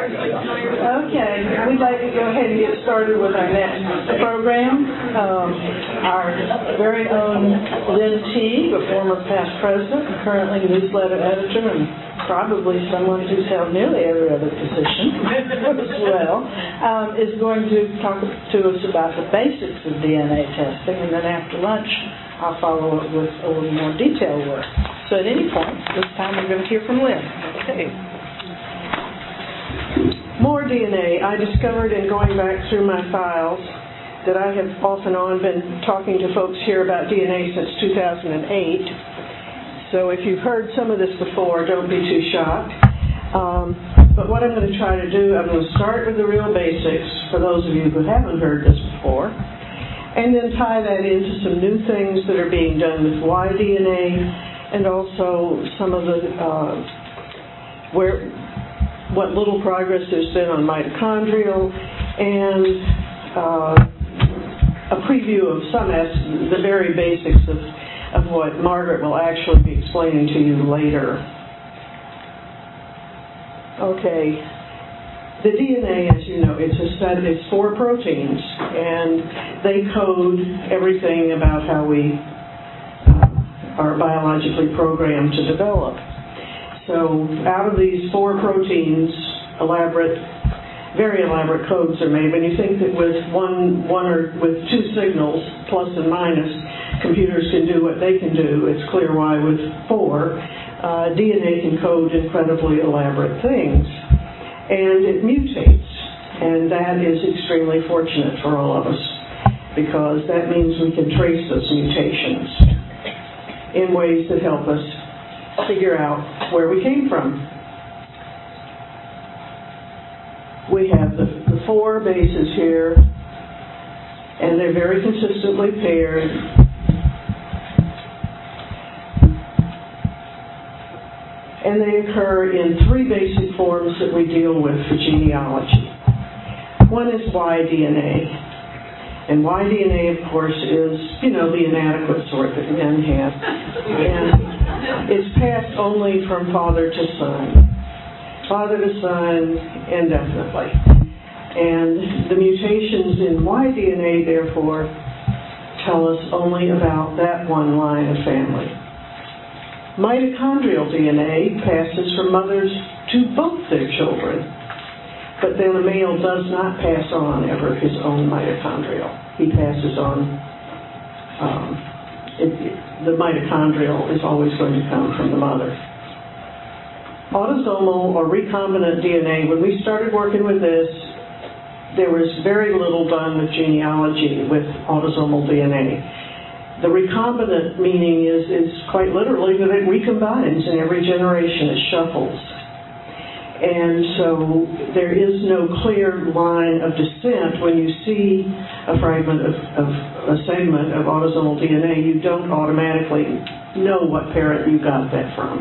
Okay, we'd like to go ahead and get started with our next program. Our very own Lynn Teague, a former past president and currently newsletter editor, and probably someone who's held nearly every other position as well, is going to talk to us about the basics of DNA testing, and then after lunch I'll follow it with a little more detailed work. So at any point, this time we're going to hear from Lynn. Okay. More DNA. I discovered in going back through my files that I have off and on been talking to folks here about DNA since 2008. So if you've heard some of this before, don't be too shocked. But what I'm going to try to do, I'm going to start with the real basics for those of you who haven't heard this before, and then tie that into some new things that are being done with Y-DNA, and also some of the what little progress there's been on mitochondrial, and a preview of the very basics of what Margaret will actually be explaining to you later. Okay, the DNA, as you know, it's 4 proteins, and they code everything about how we are biologically programmed to develop. So out of these 4 proteins, very elaborate codes are made. When you think that with one or with 2 signals, plus and minus, computers can do what they can do, it's clear why with 4, DNA can code incredibly elaborate things. And it mutates, and that is extremely fortunate for all of us, because that means we can trace those mutations in ways that help us figure out where we came from. We have the 4 bases here, and they're very consistently paired. And they occur in 3 basic forms that we deal with for genealogy. One is Y-DNA. And Y-DNA, of course, is, the inadequate sort that men have. And it's passed only from father to son. Father to son, indefinitely. And the mutations in Y-DNA, therefore, tell us only about that one line of family. Mitochondrial DNA passes from mothers to both their children. But then a male does not pass on ever his own mitochondrial. He passes on, the mitochondrial is always going to come from the mother. Autosomal or recombinant DNA, when we started working with this, there was very little done with genealogy with autosomal DNA. The recombinant meaning is quite literally that it recombines in every generation, it shuffles. And so there is no clear line of descent. When you see a fragment of a segment of autosomal DNA, you don't automatically know what parent you got that from.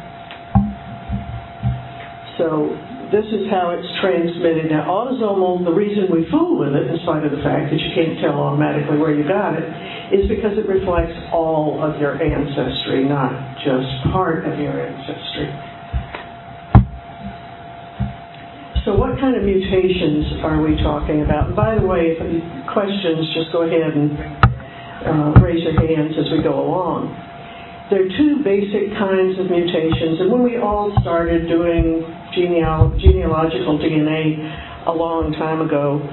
So this is how it's transmitted. Now, autosomal, the reason we fool with it, in spite of the fact that you can't tell automatically where you got it, is because it reflects all of your ancestry, not just part of your ancestry. So what kind of mutations are we talking about? And by the way, if you have questions, just go ahead and raise your hands as we go along. There are 2 basic kinds of mutations, and when we all started doing genealogical DNA a long time ago,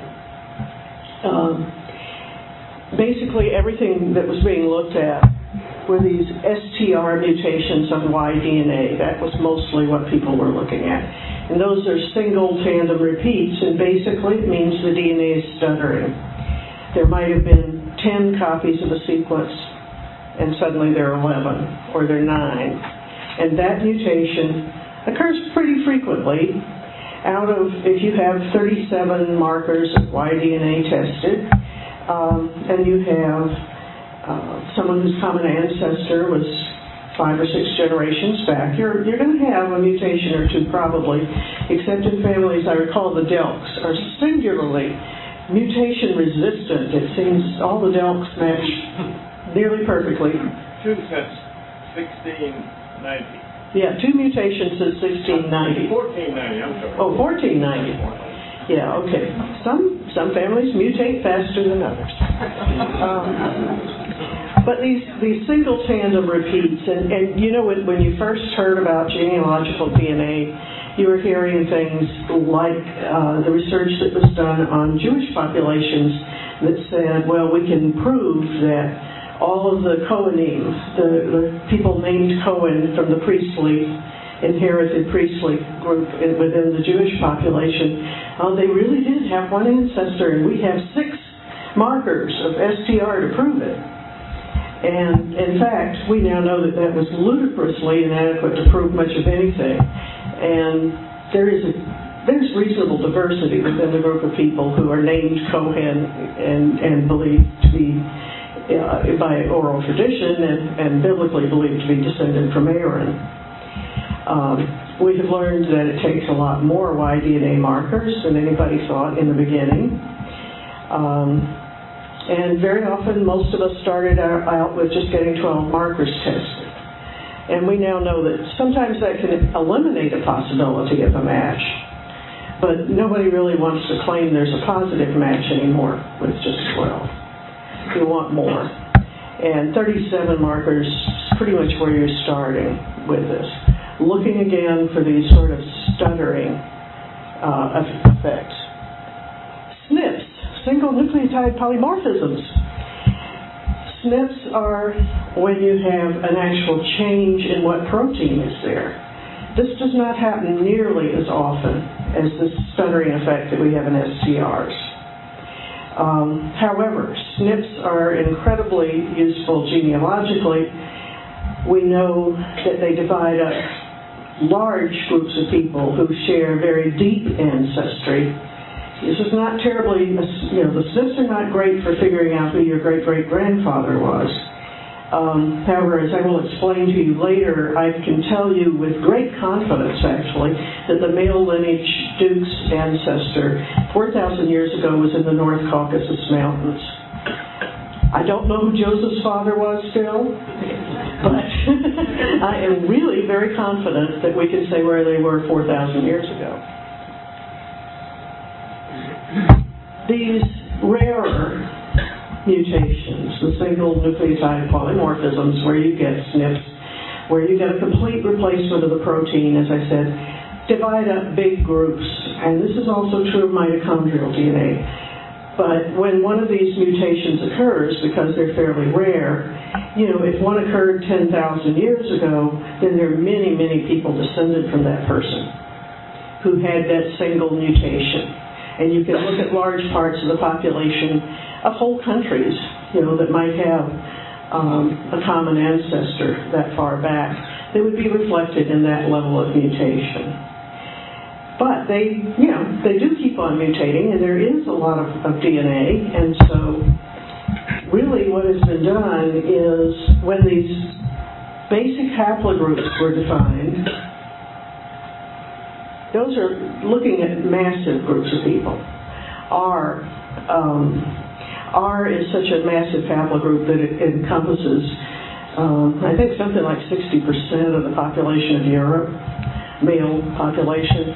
basically everything that was being looked at were these STR mutations on Y-DNA. That was mostly what people were looking at. And those are single tandem repeats, and basically it means the DNA is stuttering. There might have been 10 copies of a sequence, and suddenly there are 11, or there are 9. And that mutation occurs pretty frequently. If you have 37 markers of Y-DNA tested, and you have someone whose common ancestor was 5 or 6 generations back, you're going to have a mutation or 2 probably, except in families, I recall the Delks are singularly mutation resistant. It seems all the Delks match nearly perfectly. Since 1690. Yeah, 2 mutations since 1690. 1490, I'm sorry. Oh, 1490. Yeah, okay. Some families mutate faster than others. But these single tandem repeats, and you know, when you first heard about genealogical DNA, you were hearing things like the research that was done on Jewish populations that said, well, we can prove that all of the Cohenim, the people named Cohen from the inherited priestly group within the Jewish population, they really did have one ancestor, and we have 6 markers of STR to prove it. And in fact, we now know that was ludicrously inadequate to prove much of anything. And there's reasonable diversity within the group of people who are named Cohen and believed to be, by oral tradition, and biblically believed to be descended from Aaron. We have learned that it takes a lot more Y-DNA markers than anybody thought in the beginning. And very often, most of us started out with just getting 12 markers tested. And we now know that sometimes that can eliminate a possibility of a match. But nobody really wants to claim there's a positive match anymore with just 12. You want more. And 37 markers is pretty much where you're starting with this. Looking again for these sort of stuttering effects. SNPs, single nucleotide polymorphisms. SNPs are when you have an actual change in what protein is there. This does not happen nearly as often as the stuttering effect that we have in STRs. However, SNPs are incredibly useful genealogically. We know that they divide up large groups of people who share very deep ancestry. This is not terribly, the SNPs are not great for figuring out who your great-great-grandfather was. However, as I will explain to you later, I can tell you with great confidence, actually, that the male lineage Duke's ancestor 4,000 years ago was in the North Caucasus Mountains. I don't know who Joseph's father was still, but I am really very confident that we can say where they were 4,000 years ago. These rarer mutations, the single nucleotide polymorphisms, where you get SNPs, where you get a complete replacement of the protein, as I said, divide up big groups. And this is also true of mitochondrial DNA. But when one of these mutations occurs, because they're fairly rare, if one occurred 10,000 years ago, then there are many, many people descended from that person who had that single mutation. And you can look at large parts of the population of whole countries, that might have a common ancestor that far back. They would be reflected in that level of mutation. But they do keep on mutating, and there is a lot of DNA. And so really what has been done is when these basic haplogroups were defined, those are looking at massive groups of people. R is such a massive haplogroup that it encompasses, I think, something like 60% of the population of Europe, male population.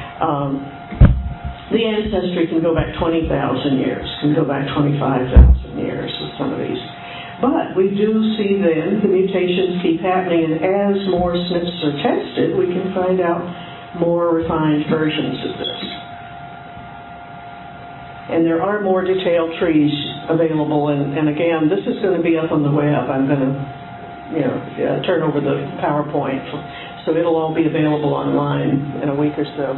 The ancestry can go back 20,000 years, can go back 25,000 years with some of these. But we do see then the mutations keep happening, and as more SNPs are tested, we can find out more refined versions of this. And there are more detailed trees available, and again, this is going to be up on the web. I'm going to turn over the PowerPoint, so it'll all be available online in a week or so.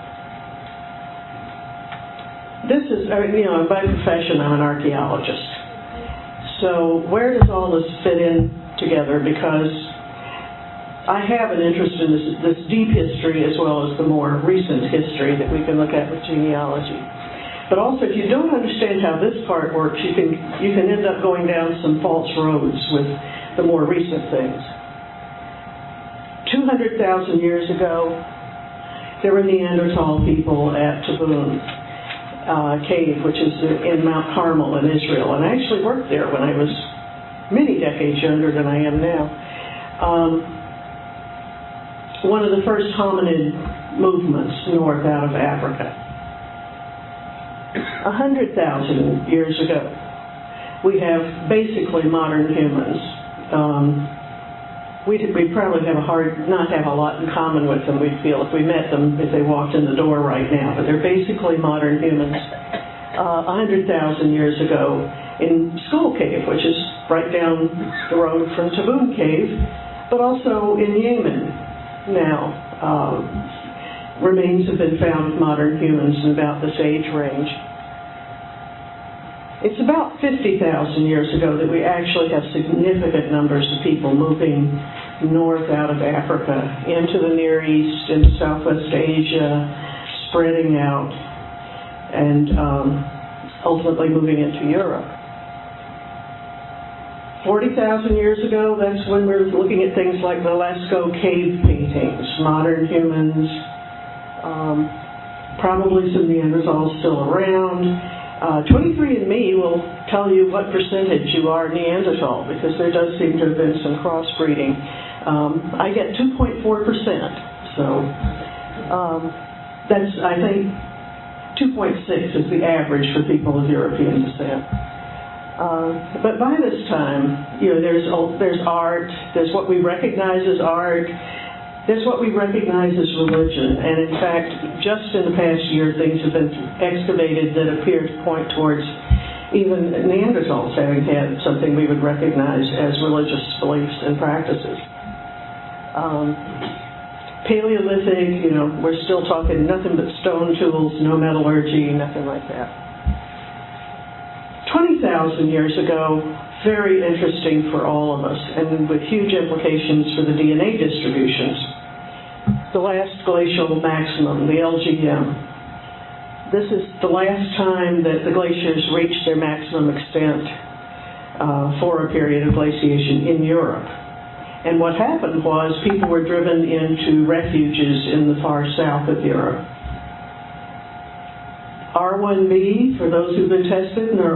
This is, by profession, I'm an archaeologist. So where does all this fit in together? Because I have an interest in this deep history as well as the more recent history that we can look at with genealogy. But also, if you don't understand how this part works, you can end up going down some false roads with the more recent things. 200,000 years ago, there were Neanderthal people at Tabun Cave, which is in Mount Carmel in Israel. And I actually worked there when I was many decades younger than I am now. one of the first hominid movements north out of Africa. 100,000 years ago, we have basically modern humans. We'd probably not have a lot in common with them, we'd feel, if we met them, if they walked in the door right now. But they're basically modern humans. 100,000 years ago in Skull Cave, which is right down the road from Tabun Cave, but also in Yemen now. Remains have been found of modern humans in about this age range. It's about 50,000 years ago that we actually have significant numbers of people moving north out of Africa into the Near East, into Southwest Asia, spreading out, and ultimately moving into Europe. 40,000 years ago, that's when we're looking at things like the Lascaux cave paintings, modern humans, probably some Neanderthals still around. 23andMe will tell you what percentage you are Neanderthal, because there does seem to have been some crossbreeding. I get 2.4%, so that's, I think, 2.6 is the average for people of European descent. But by this time, there's art, there's what we recognize as art, there's what we recognize as religion, and in fact, just in the past year, things have been excavated that appear to point towards even Neanderthals having had something we would recognize as religious beliefs and practices. Paleolithic, we're still talking nothing but stone tools, no metallurgy, nothing like that. 20,000 years ago, very interesting for all of us, and with huge implications for the DNA distributions. The last glacial maximum, the LGM. This is the last time that the glaciers reached their maximum extent for a period of glaciation in Europe. And what happened was people were driven into refuges in the far south of Europe. R1b, for those who've been tested and are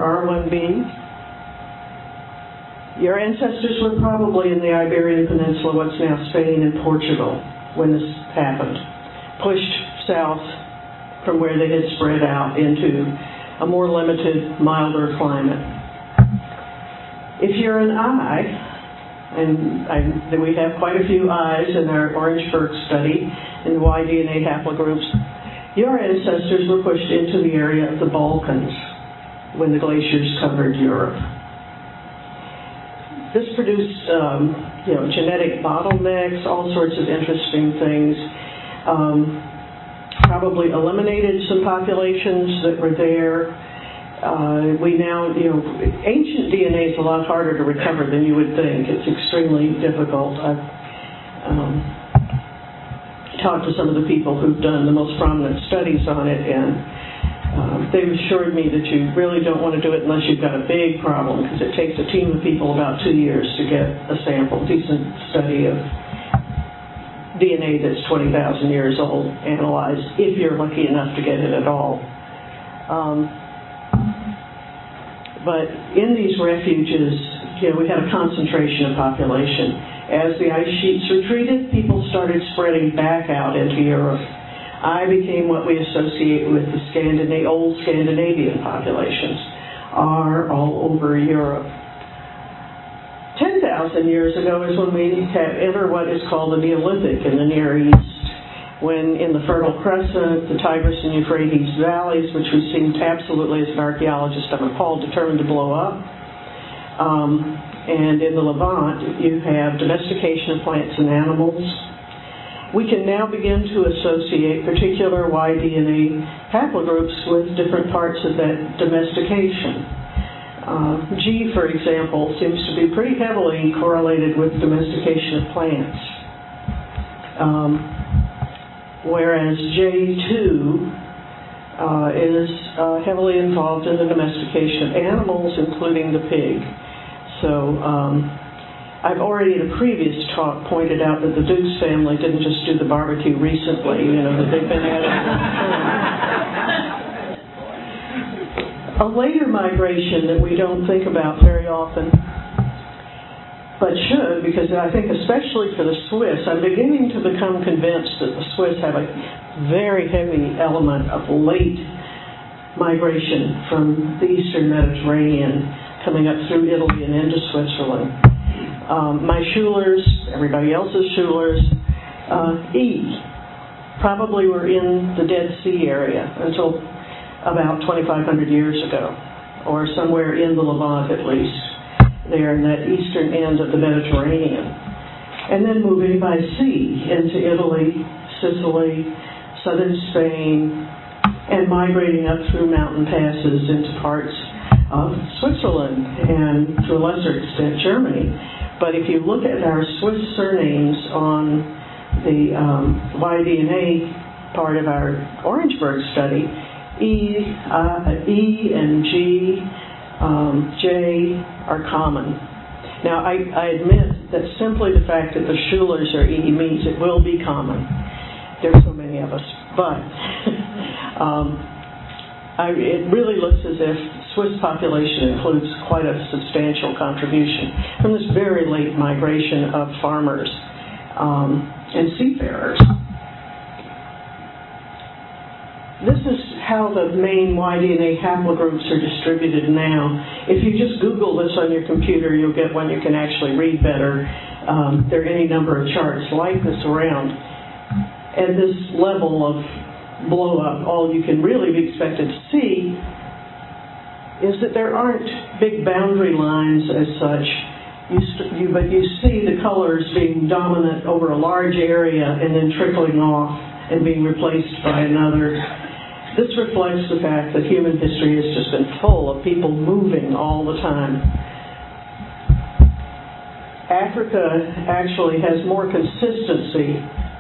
R1b, your ancestors were probably in the Iberian Peninsula, what's now Spain and Portugal, when this happened, pushed south from where they had spread out into a more limited, milder climate. If you're an eye, and we have quite a few eyes in our Orangeburg study in Y-DNA haplogroups, your ancestors were pushed into the area of the Balkans when the glaciers covered Europe. This produced, genetic bottlenecks, all sorts of interesting things. Probably eliminated some populations that were there. We now, ancient DNA is a lot harder to recover than you would think. It's extremely difficult. I've talked to some of the people who've done the most prominent studies on it, and they've assured me that you really don't want to do it unless you've got a big problem, because it takes a team of people about 2 years to get a sample, decent study of DNA that's 20,000 years old analyzed, if you're lucky enough to get it at all. But in these refuges, we had a concentration of population. As the ice sheets retreated, people started spreading back out into Europe. I became what we associate with the old Scandinavian populations, are all over Europe. 10,000 years ago is when we enter what is called the Neolithic in the Near East, when in the Fertile Crescent, the Tigris and Euphrates valleys, which we seemed absolutely, as an archaeologist, I'm appalled, determined to blow up. And in the Levant, you have domestication of plants and animals. We can now begin to associate particular Y-DNA haplogroups with different parts of that domestication. G, for example, seems to be pretty heavily correlated with domestication of plants. Whereas J2 is heavily involved in the domestication of animals, including the pig. So I've already in a previous talk pointed out that the Dukes family didn't just do the barbecue recently, that they've been at it. A later migration that we don't think about very often but should, because I think especially for the Swiss, I'm beginning to become convinced that the Swiss have a very heavy element of late migration from the Eastern Mediterranean coming up through Italy and into Switzerland. My Schulers, everybody else's Schulers, probably were in the Dead Sea area until about 2,500 years ago, or somewhere in the Levant at least, there in that eastern end of the Mediterranean. And then moving by sea into Italy, Sicily, southern Spain, and migrating up through mountain passes into parts of Switzerland and to a lesser extent Germany. But if you look at our Swiss surnames on the Y-DNA part of our Orangeburg study, E and G, J are common. Now, I admit that simply the fact that the Schulers are E means it will be common. There's so many of us. But it really looks as if Swiss population includes quite a substantial contribution from this very late migration of farmers and seafarers. This is how the main Y-DNA haplogroups are distributed now. If you just Google this on your computer, you'll get one you can actually read better. There are any number of charts like this around. At this level of blow-up, all you can really be expected to see is that there aren't big boundary lines as such, but you see the colors being dominant over a large area and then trickling off and being replaced by another. This reflects the fact that human history has just been full of people moving all the time. Africa actually has more consistency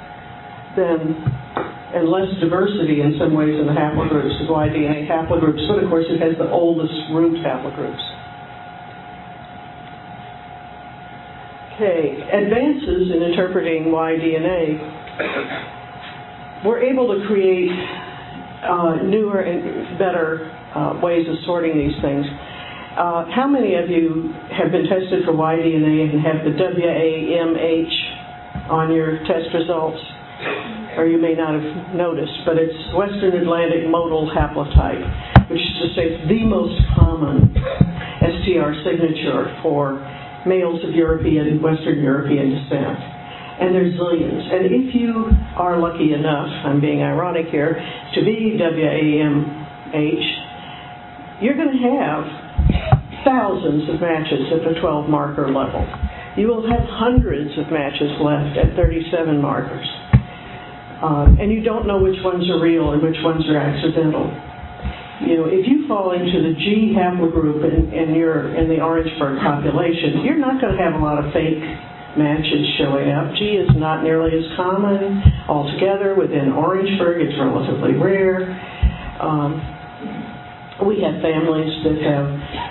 and less diversity in some ways in the haplogroups, the Y-DNA haplogroups, but of course it has the oldest root haplogroups. Okay, advances in interpreting Y-DNA. We're able to create newer and better ways of sorting these things. How many of you have been tested for Y-DNA and have the WAMH on your test results? Or you may not have noticed, but it's Western Atlantic Modal Haplotype, which is to say it's the most common STR signature for males of European, Western European descent. And there's zillions. And if you are lucky enough, I'm being ironic here, to be WAMH, you're going to have thousands of matches at the 12 marker level. You will have hundreds of matches left at 37 markers. And you don't know which ones are real and which ones are accidental. You know, if you fall into the G haplogroup and you're in the Orangeburg population, you're not going to have a lot of fake matches showing up. G is not nearly as common altogether. Within Orangeburg, it's relatively rare. We have families that have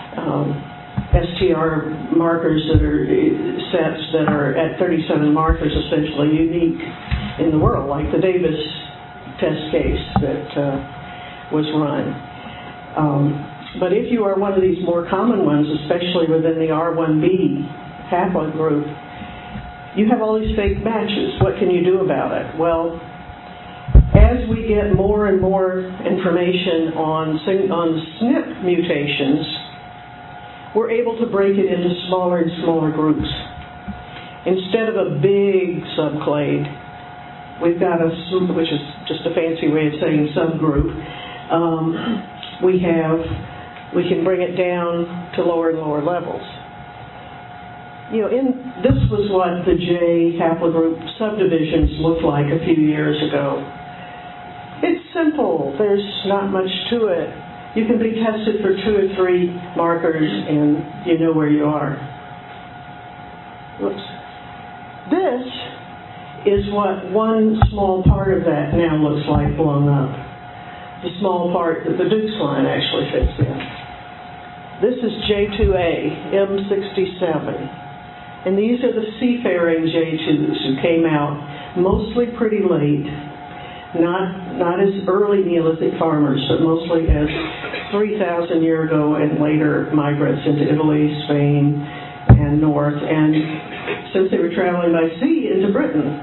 STR markers that are sets that are at 37 markers, essentially unique in the world, like the Davis test case that was run. But if you are one of these more common ones, especially within the R1b haplogroup, you have all these fake matches. What can you do about it? Well, as we get more and more information on SNP mutations, we're able to break it into smaller and smaller groups. Instead of a big subclade, we've got which is just a fancy way of saying subgroup, we can bring it down to lower and lower levels. You know, this was what the J haplogroup subdivisions looked like a few years ago. It's simple. There's not much to it. You can be tested for 2 or 3 markers and you know where you are. Whoops. This is what one small part of that now looks like blown up. The small part that the Dukes line actually fits in. This is J2A, M67. And these are the seafaring J2s who came out mostly pretty late, not as early Neolithic farmers, but mostly as 3,000 year ago and later migrants into Italy, Spain, and and north, and since they were traveling by sea into Britain.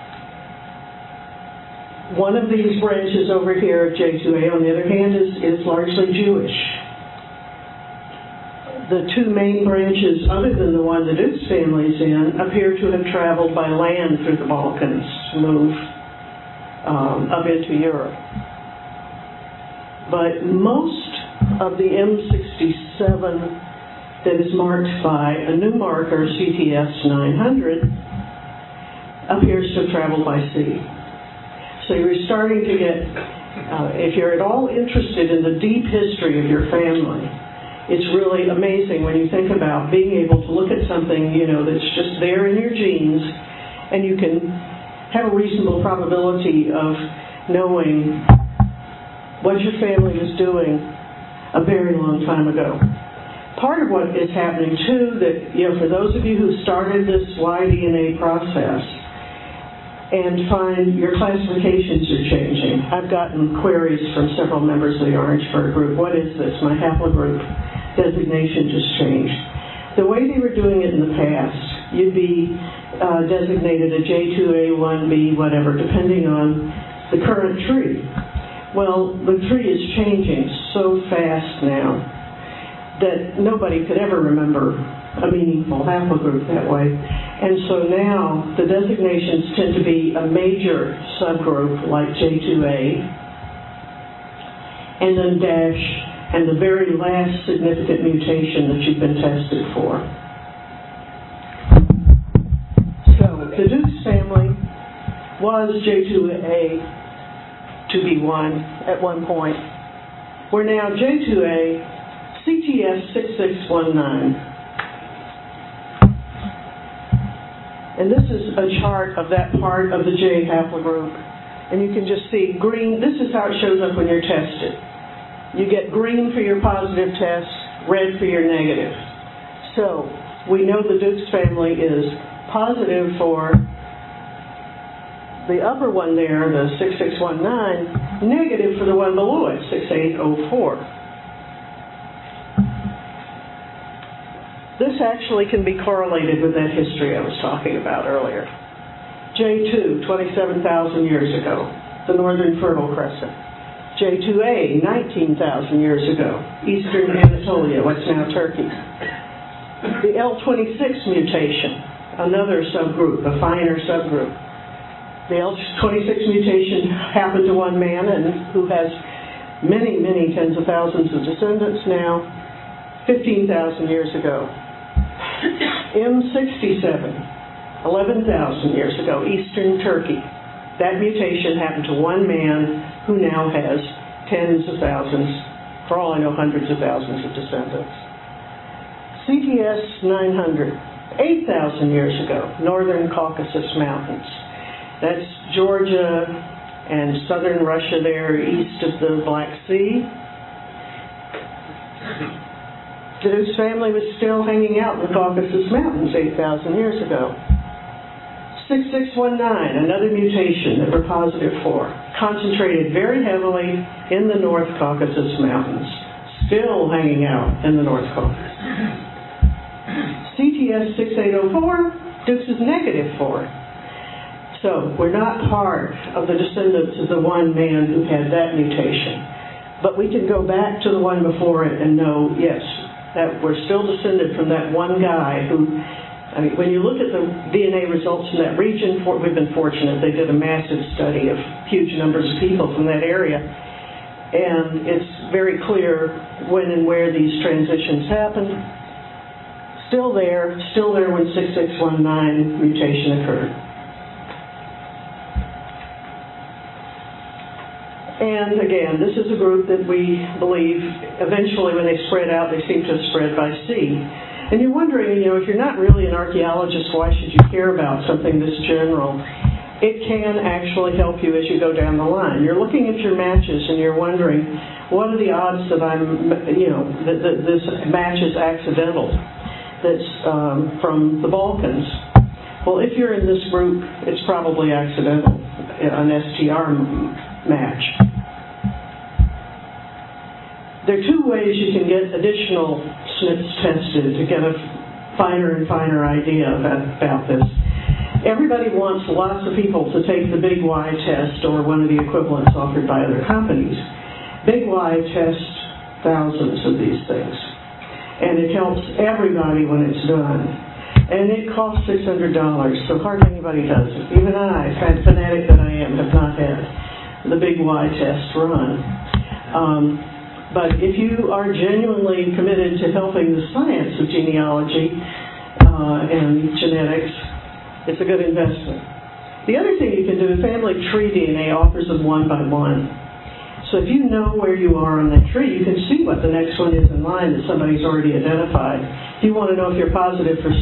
One of these branches over here of J2A, on the other hand, is largely Jewish. The two main branches, other than the one the Dukes family's in, appear to have traveled by land through the Balkans to move up into Europe. But most of the M67 that is marked by a new marker, CTS 900, appears to have traveled by sea. So you're starting to get, if you're at all interested in the deep history of your family, it's really amazing when you think about being able to look at something, that's just there in your genes, and you can have a reasonable probability of knowing what your family was doing a very long time ago. Part of what is happening, too, that, for those of you who started this Y-DNA process and find your classifications are changing. I've gotten queries from several members of the Orangeburg group. What is this? My haplogroup designation just changed. The way they were doing it in the past, you'd be designated a J2A, 1B, whatever, depending on the current tree. Well, the tree is changing so fast now that nobody could ever remember a meaningful haplogroup that way. And so now the designations tend to be a major subgroup like J2A, and then dash, and the very last significant mutation that you've been tested for. So the Dukes family was J2A to B1 at one point. We're now J2A, CTS 6619. And this is a chart of that part of the J haplogroup. And you can just see green. This is how it shows up when you're tested. You get green for your positive test, red for your negative. So we know the Dukes family is positive for the upper one there, the 6619, negative for the one below it, 6804. This actually can be correlated with that history I was talking about earlier. J2, 27,000 years ago, the northern Fertile Crescent. J2A, 19,000 years ago, eastern Anatolia, what's now Turkey. The L26 mutation, another subgroup, a finer subgroup. The L26 mutation happened to one man and who has many, many tens of thousands of descendants now, 15,000 years ago. M67, 11,000 years ago, eastern Turkey. That mutation happened to one man who now has tens of thousands, for all I know, hundreds of thousands of descendants. CTS 900, 8,000 years ago, northern Caucasus Mountains. That's Georgia and southern Russia there, east of the Black Sea. The Dukes family was still hanging out in the Caucasus Mountains 8,000 years ago. 6619, another mutation that we're positive for, concentrated very heavily in the North Caucasus Mountains, still hanging out in the North Caucasus. CTS 6804, Dukes is negative for. So we're not part of the descendants of the one man who had that mutation. But we can go back to the one before it and know, yes, that we're still descended from that one guy who, when you look at the DNA results in that region, we've been fortunate. They did a massive study of huge numbers of people from that area. And it's very clear when and where these transitions happened. Still there when 6619 mutation occurred. And again, this is a group that we believe eventually when they spread out, they seem to have spread by sea. And you're wondering, if you're not really an archaeologist, why should you care about something this general? It can actually help you as you go down the line. You're looking at your matches and you're wondering, what are the odds that that this match is accidental, that's from the Balkans? Well, if you're in this group, it's probably accidental, an STR match. There are two ways you can get additional SNPs tested to get a finer and finer idea about this. Everybody wants lots of people to take the Big Y test or one of the equivalents offered by other companies. Big Y tests thousands of these things, and it helps everybody when it's done. And it costs $600, so hardly anybody does it. Even I, fanatic that I am, have not had the Big Y test run. But if you are genuinely committed to helping the science of genealogy and genetics, it's a good investment. The other thing you can do, Family Tree DNA offers them one by one. So if you know where you are on that tree, you can see what the next one is in line that somebody's already identified. If you want to know if you're positive for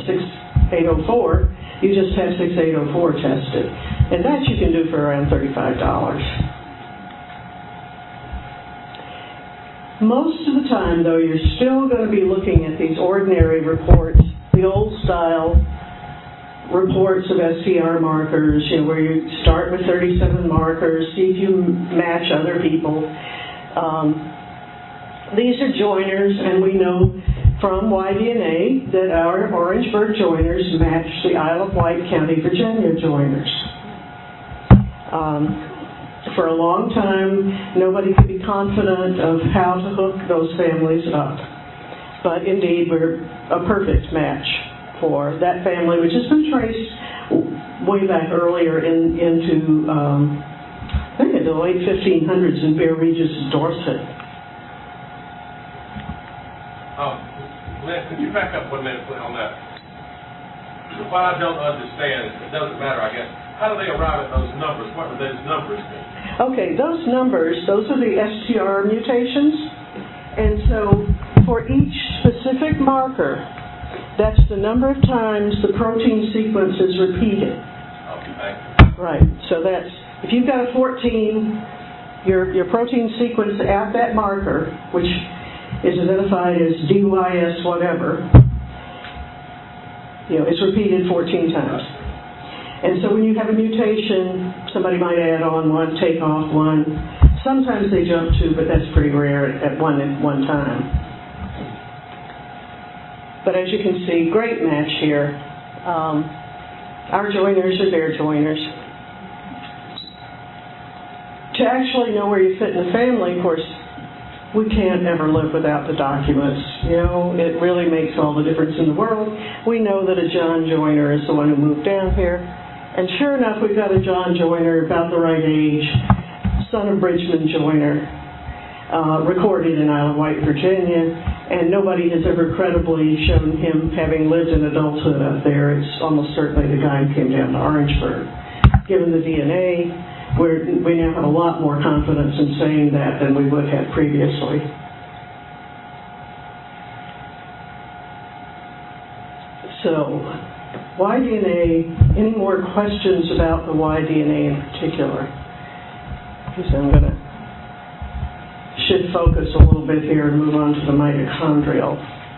6804, you just have 6804 tested. And that you can do for around $35. Most of the time, though, you're still going to be looking at these ordinary reports, the old-style reports of STR markers, where you start with 37 markers, see if you match other people. These are joiners, and we know from Y-DNA that our Orangeburg joiners match the Isle of Wight, County, Virginia joiners. For a long time, nobody could be confident of how to hook those families up. But indeed, we're a perfect match for that family, which has been traced way back earlier into, I think, the late 1500s in Bear Regis, Dorset. Lynn, could you back up 1 minute on that? What I don't understand, it doesn't matter, I guess. How do they arrive at those numbers? What do those numbers mean? Okay, those numbers, those are the STR mutations. And so for each specific marker, that's the number of times the protein sequence is repeated. Okay. Right. So that's, if you've got a 14, your protein sequence at that marker, which is identified as DYS whatever, it's repeated 14 times. And so when you have a mutation, somebody might add on one, take off one. Sometimes they jump two, but that's pretty rare at one time. But as you can see, great match here. Our joiners are their joiners. To actually know where you fit in the family, of course, we can't ever live without the documents. It really makes all the difference in the world. We know that a John Joyner is the one who moved down here. And sure enough, we've got a John Joyner about the right age, son of Bridgman Joyner, recorded in Isle of Wight, Virginia, and nobody has ever credibly shown him having lived in adulthood up there. It's almost certainly the guy who came down to Orangeburg. Given the DNA, we now have a lot more confidence in saying that than we would have previously. So, Y-DNA, any more questions about the Y-DNA in particular? Because I'm going to shift focus a little bit here and move on to the mitochondrial.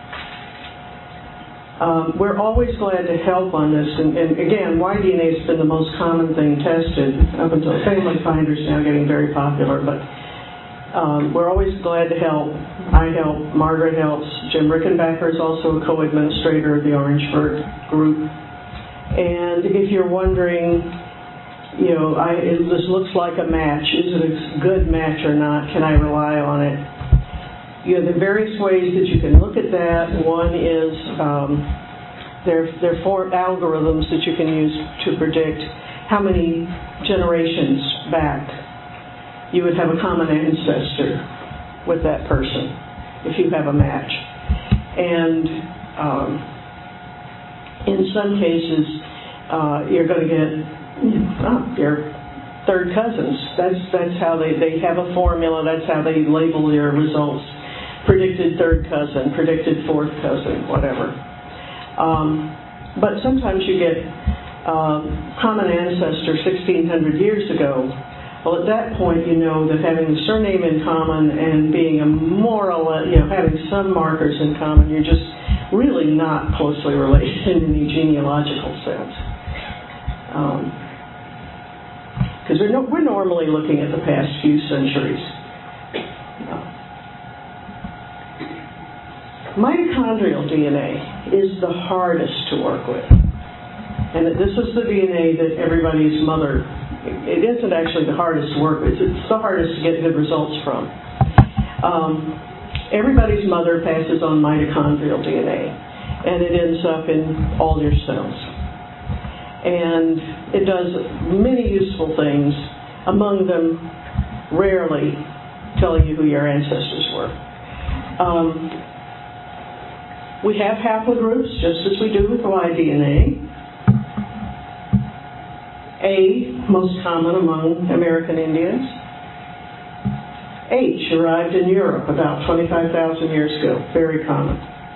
We're always glad to help on this, and again, Y-DNA has been the most common thing tested up until Family Finder's now getting very popular, but we're always glad to help. I help, Margaret helps, Jim Rickenbacker is also a co-administrator of the Orangeburg group, and if you're wondering, this looks like a match, is it a good match or not, can I rely on it? There are various ways that you can look at that. One is there are 4 algorithms that you can use to predict how many generations back you would have a common ancestor with that person if you have a match. And in some cases, you're going to get your third cousins. That's how they have a formula. That's how they label your results. Predicted third cousin, predicted fourth cousin, whatever. But sometimes you get common ancestor 1,600 years ago. Well, at that point, you know that having the surname in common and being a having some markers in common, you're just really not closely related in any genealogical sense. Because we're normally looking at the past few centuries. Mitochondrial DNA is the hardest to work with. And this is the DNA that everybody's mother, it isn't actually the hardest to work with, it's the hardest to get good results from. Everybody's mother passes on mitochondrial DNA, and it ends up in all your cells. And it does many useful things, among them rarely telling you who your ancestors were. We have haplogroups, just as we do with Y DNA. A, most common among American Indians. H arrived in Europe about 25,000 years ago, very common.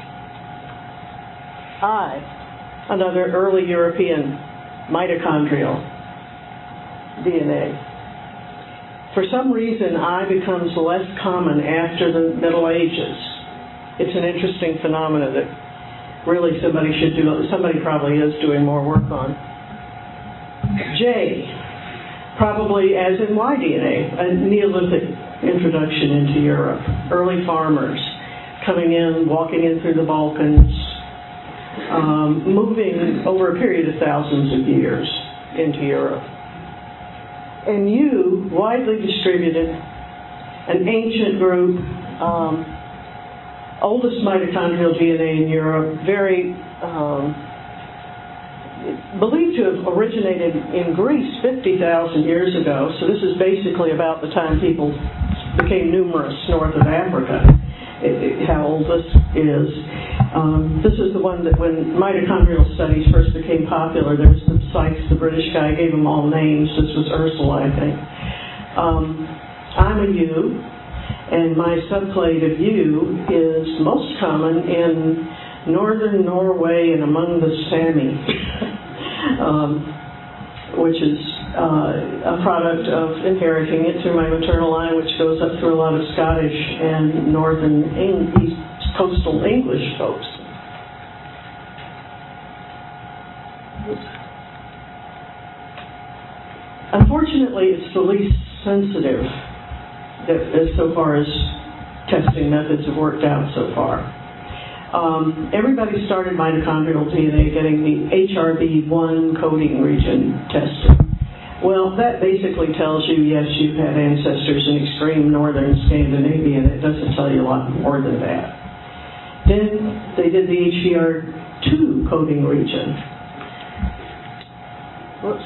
I, another early European mitochondrial DNA. For some reason, I becomes less common after the Middle Ages. It's an interesting phenomenon that really somebody probably is doing more work on. J, probably as in Y DNA, a Neolithic introduction into Europe. Early farmers coming in, walking in through the Balkans, moving over a period of thousands of years into Europe. And U, widely distributed, an ancient group, oldest mitochondrial DNA in Europe, very believed to have originated in Greece 50,000 years ago. So this is basically about the time people became numerous north of Africa, how old this is. This is the one that when mitochondrial studies first became popular, there was the Sykes, the British guy, gave them all names. This was Ursula, I think. I'm a U, and my subclade of U is most common in northern Norway and among the Sami, which is a product of inheriting it through my maternal line, which goes up through a lot of Scottish and northern East coastal English folks. Unfortunately, it's the least sensitive that, as so far as testing methods have worked out so far. Everybody started mitochondrial DNA getting the HRB1 coding region tested. Well, that basically tells you, yes, you've had ancestors in extreme northern Scandinavia, and it doesn't tell you a lot more than that. Then they did the HBR2 coding region. Whoops.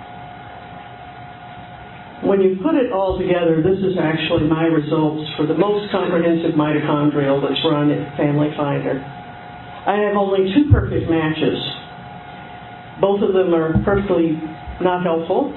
When you put it all together, this is actually my results for the most comprehensive mitochondrial that's run at Family Finder. I have only 2 perfect matches. Both of them are perfectly not helpful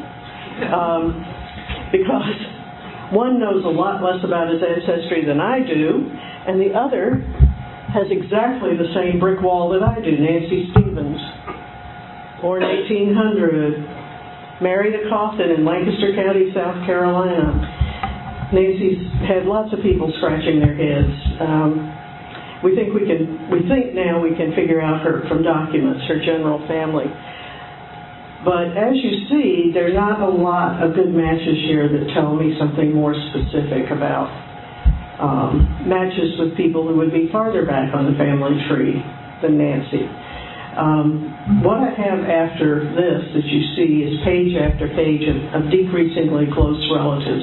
because one knows a lot less about his ancestry than I do, and the other has exactly the same brick wall that I do. Nancy Stevens, born 1800, married a Coffin in Lancaster County, South Carolina. Nancy's had lots of people scratching their heads. We think now we can figure out from documents her general family. But as you see, there are not a lot of good matches here that tell me something more specific about matches with people who would be farther back on the family tree than Nancy. What I have after this that you see is page after page of decreasingly close relatives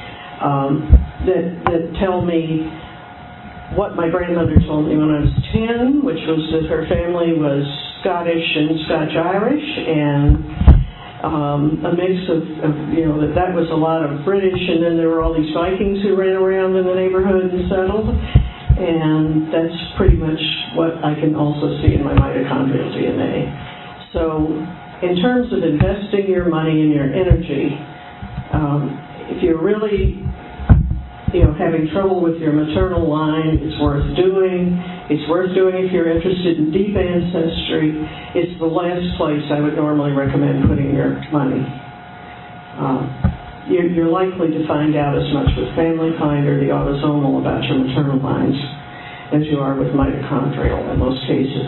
that tell me what my grandmother told me when I was 10, which was that her family was Scottish and Scotch-Irish, and a mix of that was a lot of British, and then there were all these Vikings who ran around in the neighborhood and settled, and that's pretty much what I can also see in my mitochondrial DNA. So in terms of investing your money and your energy, if you're really having trouble with your maternal line, it's worth doing. It's worth doing if you're interested in deep ancestry. It's the last place I would normally recommend putting your money. You're likely to find out as much with Family Finder, the autosomal, about your maternal lines as you are with mitochondrial in most cases.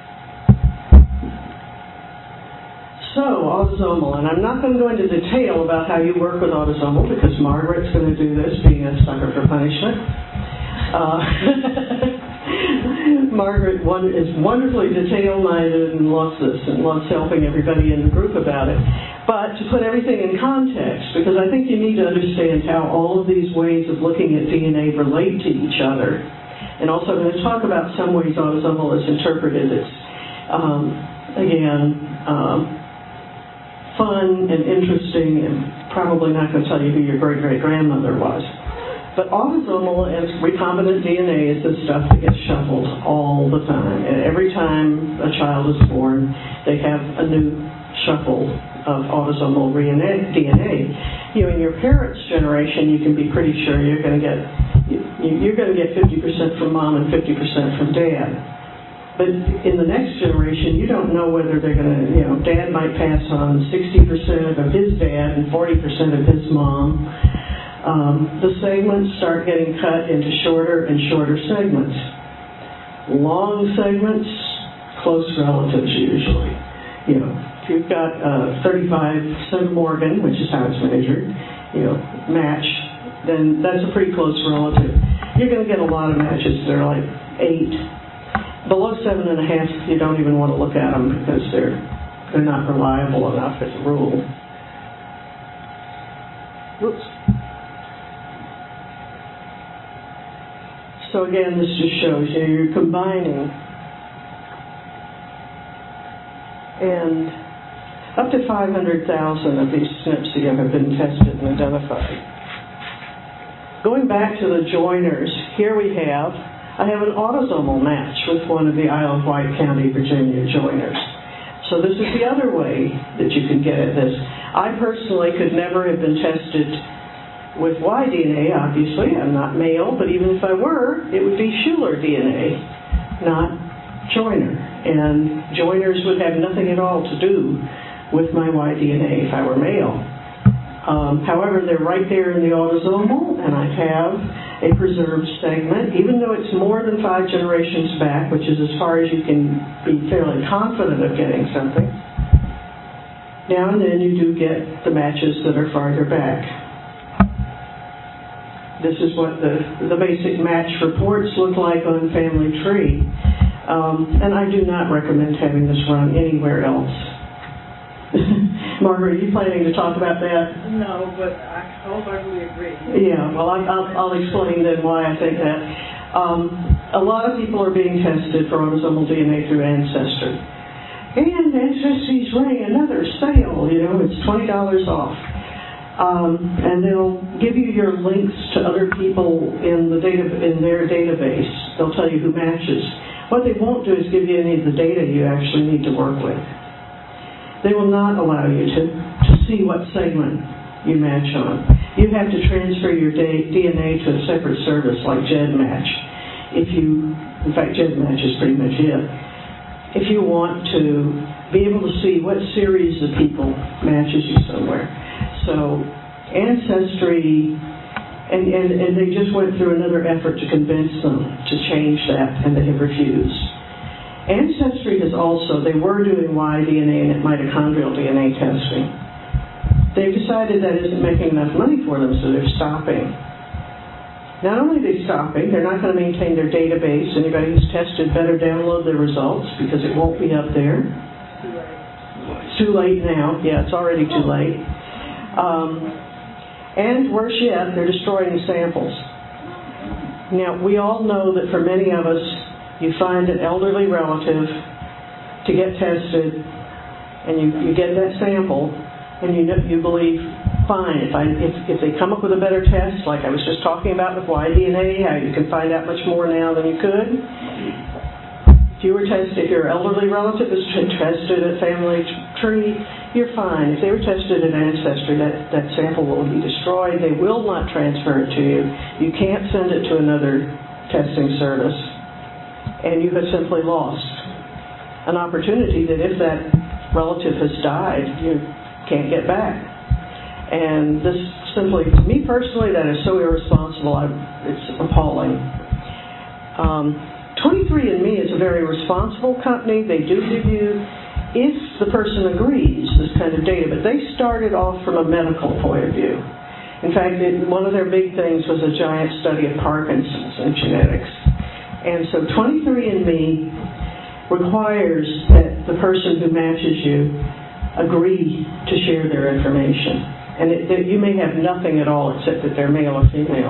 So, autosomal, and I'm not going to go into detail about how you work with autosomal because Margaret's going to do this, being a sucker for punishment. Margaret is wonderfully detail-minded and loves this and loves helping everybody in the group about it. But to put everything in context, because I think you need to understand how all of these ways of looking at DNA relate to each other. And also I'm going to talk about some ways autosomal is interpreted. It's, fun and interesting, and probably not going to tell you who your great-great-grandmother was. But autosomal and recombinant DNA is the stuff that gets shuffled all the time. And every time a child is born, they have a new shuffle of autosomal DNA. You know, in your parents' generation, you can be pretty sure you're going to get 50% from mom and 50% from dad. But in the next generation, you don't know whether they're going to, dad might pass on 60% of his dad and 40% of his mom. The segments start getting cut into shorter and shorter segments. Long segments, close relatives usually. If you've got 35 centimorgan, which is how it's measured, match, then that's a pretty close relative. You're going to get a lot of matches that are like 8. Below 7.5, you don't even want to look at them because they're not reliable enough as a rule. Oops. So again, this just shows you're combining. And up to 500,000 of these SNPs have been tested and identified. Going back to the joiners, here I have an autosomal match with one of the Isle of Wight County, Virginia joiners. So this is the other way that you can get at this. I personally could never have been tested with Y DNA, obviously. I'm not male, but even if I were, it would be Schuler DNA, not joiner. And joiners would have nothing at all to do with my Y DNA if I were male. However, they're right there in the autosomal, and I have a preserved segment, even though it's more than 5 generations back, which is as far as you can be fairly confident of getting something. Now and then you do get the matches that are farther back. This is what the basic match reports look like on Family Tree. And I do not recommend having this run anywhere else. Margaret, are you planning to talk about that? No, but I wholeheartedly agree. Yeah, well, I'll explain then why I think that. A lot of people are being tested for autosomal DNA through Ancestry. And Ancestry's running another sale, it's $20 off. And they'll give you your links to other people in their database. They'll tell you who matches. What they won't do is give you any of the data you actually need to work with. They will not allow you to see what segment you match on. You have to transfer your DNA to a separate service like GEDmatch. In fact, GEDmatch is pretty much it. If you want to be able to see what series of people matches you somewhere. So Ancestry, and they just went through another effort to convince them to change that, and they have refused. Ancestry has they were doing Y DNA and mitochondrial DNA testing. They've decided that isn't making enough money for them, so they're stopping. Not only are they stopping, they're not going to maintain their database. Anybody who's tested better download their results because it won't be up there. It's too late now. Yeah, it's already too late. And worse yet, they're destroying the samples. Now, we all know that for many of us, you find an elderly relative to get tested, and you get that sample, and you believe, fine, if they come up with a better test, like I was just talking about with Y DNA, how you can find out much more now than you could. If your elderly relative is tested at Family Tree, you're fine. If they were tested at Ancestry, that sample will be destroyed. They will not transfer it to you. You can't send it to another testing service. And you have simply lost an opportunity that if that relative has died, you can't get back. And this simply, to me personally, that is so irresponsible, it's appalling. 23andMe is a very responsible company. They do give you, if the person agrees, this kind of data, but they started off from a medical point of view. In fact, one of their big things was a giant study of Parkinson's and genetics. And so 23andMe requires that the person who matches you agree to share their information. And you may have nothing at all except that they're male or female,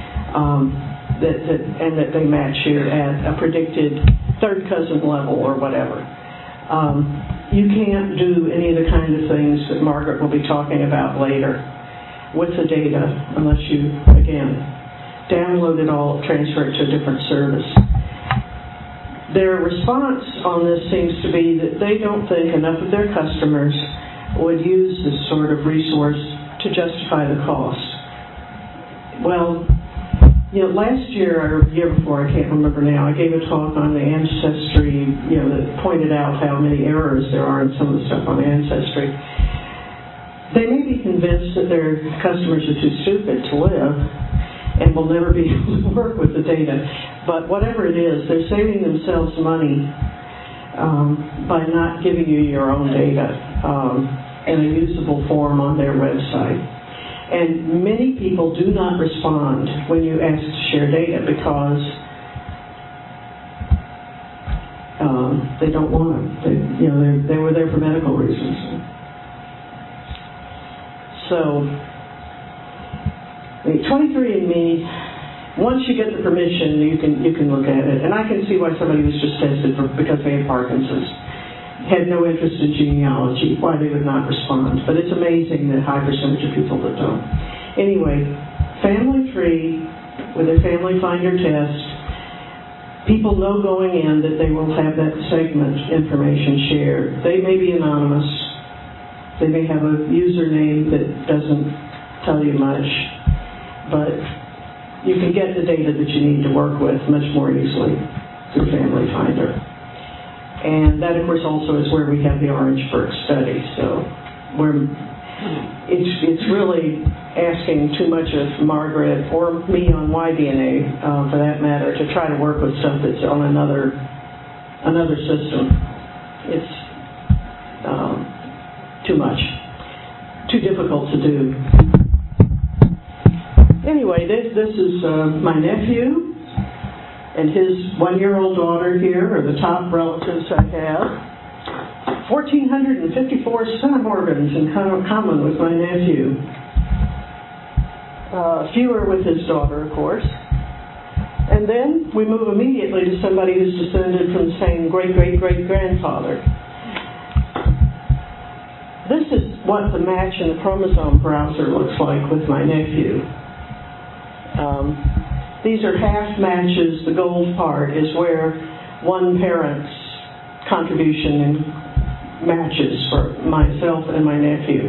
and that they match you at a predicted third cousin level or whatever. You can't do any of the kind of things that Margaret will be talking about later with the data unless you, again, download it all, transfer it to a different service. Their response on this seems to be that they don't think enough of their customers would use this sort of resource to justify the cost. Well, last year or the year before, I can't remember now, I gave a talk on the Ancestry, that pointed out how many errors there are in some of the stuff on Ancestry. They may be convinced that their customers are too stupid to live and will never be able to work with the data. But whatever it is, they're saving themselves money by not giving you your own data in a usable form on their website. And many people do not respond when you ask to share data because they don't want them. They were there for medical reasons. So, 23andMe, once you get the permission, you can look at it. And I can see why somebody was just tested because they had Parkinson's, had no interest in genealogy, why they would not respond. But it's amazing the high percentage of people that don't. Anyway, Family Tree, with their Family Finder test, people know going in that they will have that segment information shared. They may be anonymous. They may have a username that doesn't tell you much. But you can get the data that you need to work with much more easily through Family Finder. And that, of course, also is where we have the Orangeburg study. So it's really asking too much of Margaret or me on Y-DNA, for that matter, to try to work with stuff that's on another system. It's too much, too difficult to do. Anyway, this is my nephew and his 1-year-old daughter here are the top relatives I have. 1,454 centimorgans in common with my nephew. Fewer with his daughter, of course. And then we move immediately to somebody who's descended from the same great-great-great-grandfather. This is what the match in the chromosome browser looks like with my nephew. These are half matches. The gold part is where one parent's contribution matches for myself and my nephew.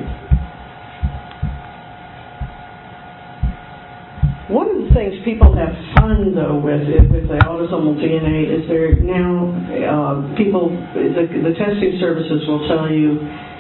One of the things people have fun, though, with the autosomal DNA is there now the testing services will tell you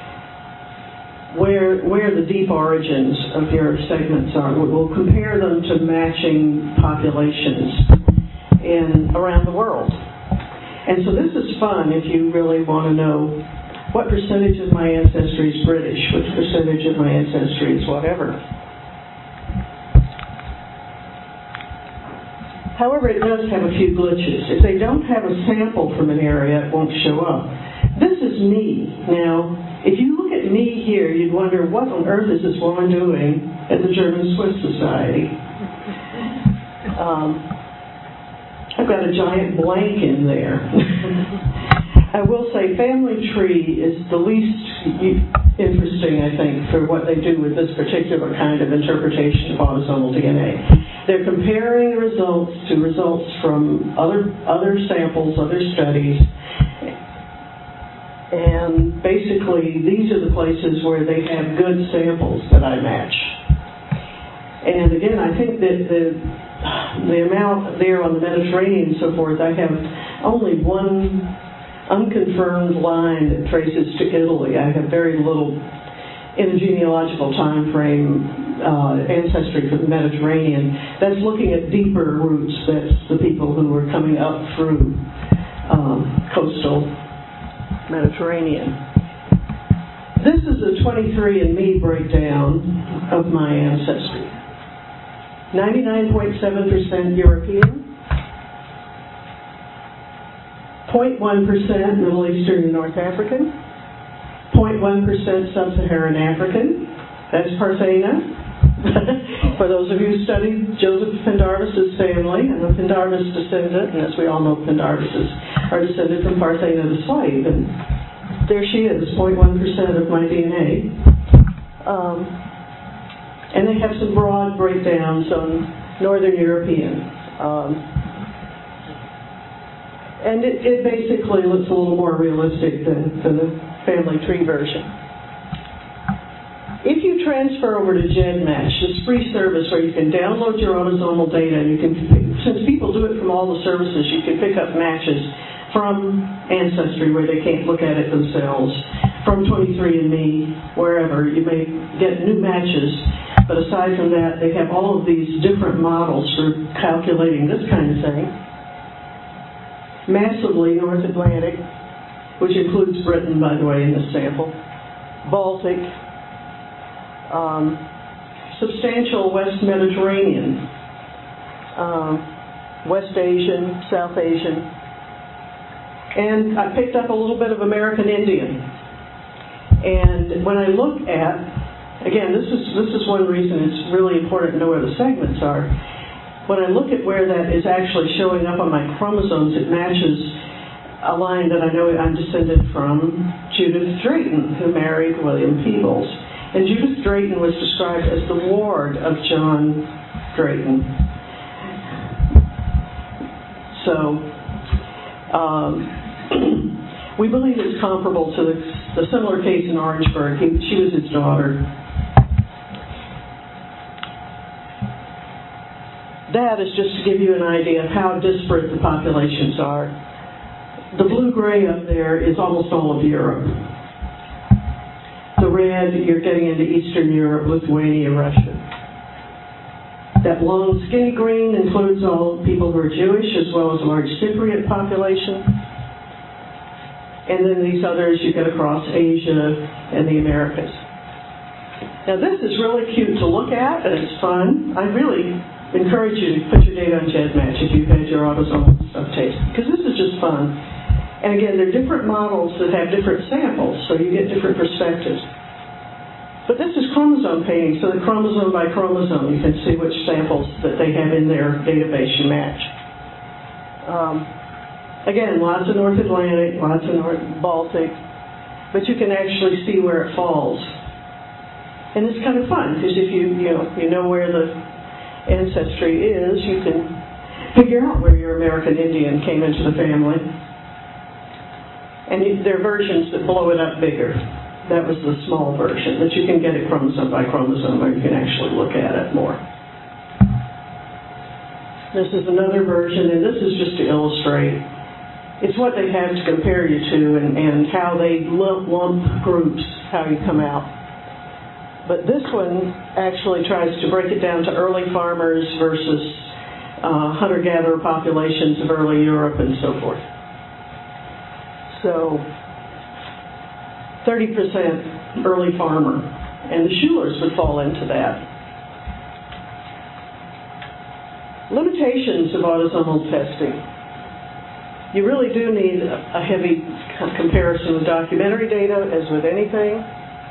where the deep origins of your segments are. We'll compare them to matching populations around the world. And so this is fun if you really want to know what percentage of my ancestry is British, which percentage of my ancestry is whatever. However, it does have a few glitches. If they don't have a sample from an area, it won't show up. This is me. Now, if you look at me here, you'd wonder, what on earth is this woman doing at the German-Swiss Society? I've got a giant blank in there. I will say Family Tree is the least interesting, I think, for what they do with this particular kind of interpretation of autosomal DNA. They're comparing results to results from other samples, other studies, and basically these are the places where they have good samples that I match. And again, I think that the amount there on the Mediterranean and so forth, I have only one unconfirmed line that traces to Italy. I have very little in the genealogical time frame ancestry for the Mediterranean. That's looking at deeper roots. That's the people who were coming up through coastal Mediterranean. This is a 23andMe breakdown of my ancestry. 99.7% European, 0.1% Middle Eastern and North African, 0.1% Sub-Saharan African, that's Parthena. For those of you who studied Joseph Pendarvis' family, I'm a Pendarvis descendant, and as we all know, Pendarvises are descended from Parthena the slave, and there she is, 0.1% of my DNA. And they have some broad breakdowns on Northern European. And it basically looks a little more realistic than the family tree version. If you transfer over to GEDmatch, this free service where you can download your autosomal data, and you can, since people do it from all the services, you can pick up matches from Ancestry where they can't look at it themselves, from 23andMe, wherever. You may get new matches, but aside from that, they have all of these different models for calculating this kind of thing. Massively North Atlantic, which includes Britain, by the way, in this sample, Baltic, substantial West Mediterranean, West Asian, South Asian, and I picked up a little bit of American Indian. And when I look at, again, this is one reason it's really important to know where the segments are. When I look at where that is actually showing up on my chromosomes, it matches a line that I know I'm descended from Judith Drayton, who married William Peebles. And Judith Drayton was described as the ward of John Drayton. So, we believe it's comparable to the similar case in Orangeburg. She was his daughter. That is just to give you an idea of how disparate the populations are. The blue-gray up there is almost all of Europe. The red, you're getting into Eastern Europe, Lithuania, Russia. That long skinny green includes all people who are Jewish, as well as a large Cypriot population. And then these others you get across Asia and the Americas. Now this is really cute to look at, and it's fun. I really encourage you to put your data on GEDmatch if you've had your autosomal stuff taken, because this is just fun. And again, there are different models that have different samples, so you get different perspectives. But this is chromosome painting, so the chromosome by chromosome, you can see which samples that they have in their database you match. Again, lots of North Atlantic, lots of North Baltic, but you can actually see where it falls. And it's kind of fun, because if you know where the ancestry is, you can figure out where your American Indian came into the family. And there are versions that blow it up bigger. That was the small version, but you can get it chromosome by chromosome, or you can actually look at it more. This is another version, and this is just to illustrate. It's what they have to compare you to and how they lump groups, how you come out. But this one actually tries to break it down to early farmers versus hunter-gatherer populations of early Europe and so forth. So 30% early farmer, and the Schulers would fall into that. Limitations of autosomal testing. You really do need a heavy comparison with documentary data, as with anything.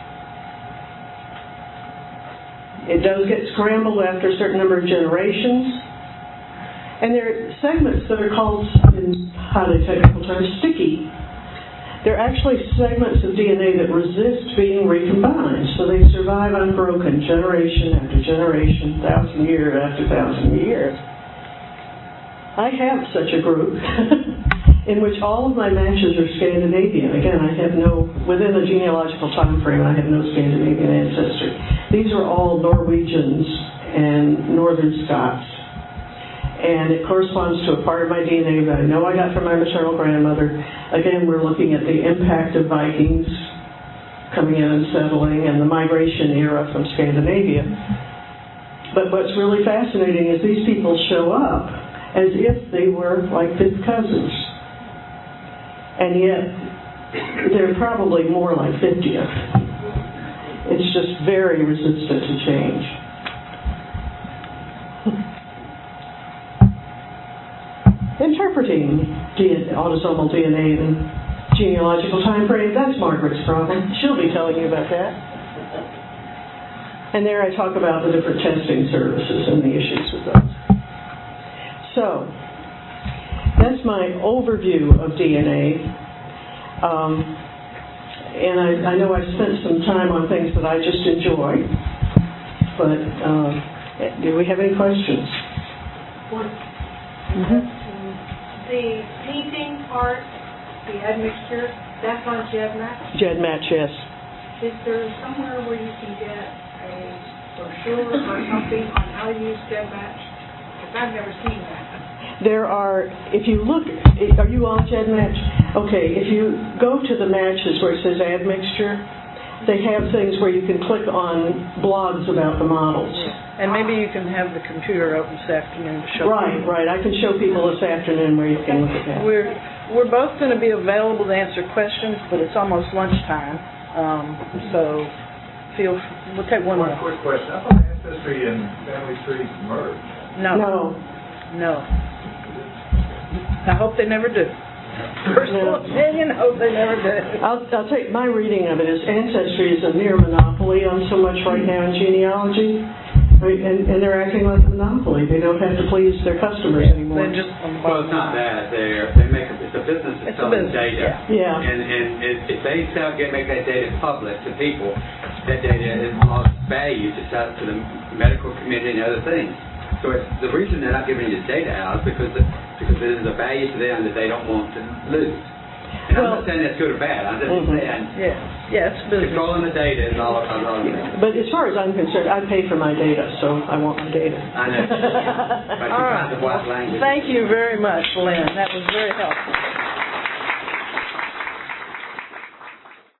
It does get scrambled after a certain number of generations. And there are segments that are called, in highly technical terms, sticky. They're actually segments of DNA that resist being recombined, so they survive unbroken generation after generation, 1,000 year after 1,000 years. I have such a group in which all of my matches are Scandinavian. Again, I have within the genealogical time frame, I have no Scandinavian ancestry. These are all Norwegians and Northern Scots. And it corresponds to a part of my DNA that I know I got from my maternal grandmother. Again, we're looking at the impact of Vikings coming in and settling and the migration era from Scandinavia. But what's really fascinating is these people show up as if they were like fifth cousins. And yet, they're probably more like 50th. It's just very resistant to change. Interpreting autosomal DNA and genealogical time frame, that's Margaret's problem. She'll be telling you about that. And there I talk about the different testing services and the issues with those. So, that's my overview of DNA. And I know I spent some time on things that I just enjoy, but do we have any questions? The painting part, the admixture, that's on GEDmatch? GEDmatch, yes. Is there somewhere where you can get a brochure or something on how to use GEDmatch? Because I've never seen that. There are, if you look, are you on GEDmatch? Okay, if you go to the matches where it says admixture, they have things where you can click on blogs about the models. And maybe you can have the computer open this afternoon to show people. Right. I can show people this afternoon where you can look at that. We're both going to be available to answer questions, but it's almost lunchtime, so we'll take one more. One quick question. I thought Ancestry and Family Tree merged. No. I hope they never do. Personal opinion, hope they never do. I'll take my reading of it is Ancestry is a near monopoly on so much right now in genealogy. And they're acting like a monopoly. They don't have to please their customers anymore. They're just Well, it's not that. They make it's a business that's selling data. Yeah. And if they make that data public to people, that data is of value to sell to the medical community and other things. So the reason they're not giving you data out is because there's a value to them that they don't want to lose. And I'm not saying that's good or bad. I'm just saying it's business. controlling the data is all. But as far as I'm concerned, I pay for my data, so I want my data. I know. But All right. the white language. Thank you very much, Lynn. That was very helpful.